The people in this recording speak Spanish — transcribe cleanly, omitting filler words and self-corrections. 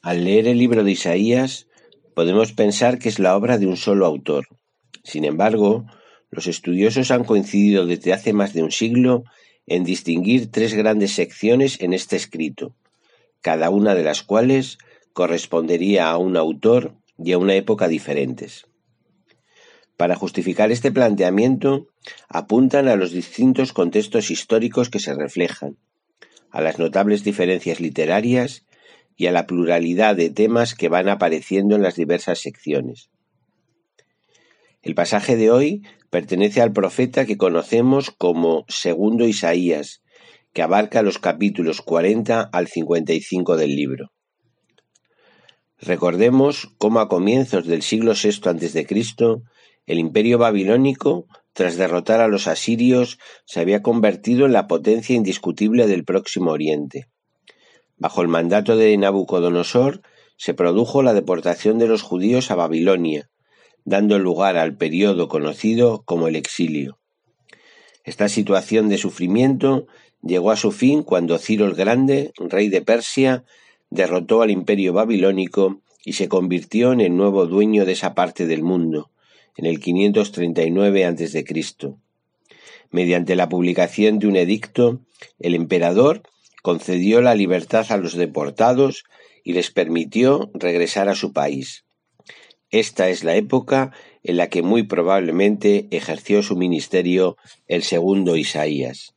Al leer el libro de Isaías, podemos pensar que es la obra de un solo autor. Sin embargo, los estudiosos han coincidido desde hace más de un siglo en distinguir tres grandes secciones en este escrito, cada una de las cuales correspondería a un autor y a una época diferentes. Para justificar este planteamiento, apuntan a los distintos contextos históricos que se reflejan, a las notables diferencias literarias y a la pluralidad de temas que van apareciendo en las diversas secciones. El pasaje de hoy pertenece al profeta que conocemos como Segundo Isaías, que abarca los capítulos 40 al 55 del libro. Recordemos cómo a comienzos del siglo VI a.C., el imperio babilónico, tras derrotar a los asirios, se había convertido en la potencia indiscutible del Próximo Oriente. Bajo el mandato de Nabucodonosor se produjo la deportación de los judíos a Babilonia, dando lugar al periodo conocido como el exilio. Esta situación de sufrimiento llegó a su fin cuando Ciro el Grande, rey de Persia, derrotó al imperio babilónico y se convirtió en el nuevo dueño de esa parte del mundo, en el 539 a.C. Mediante la publicación de un edicto, el emperador concedió la libertad a los deportados y les permitió regresar a su país. Esta es la época en la que muy probablemente ejerció su ministerio el segundo Isaías.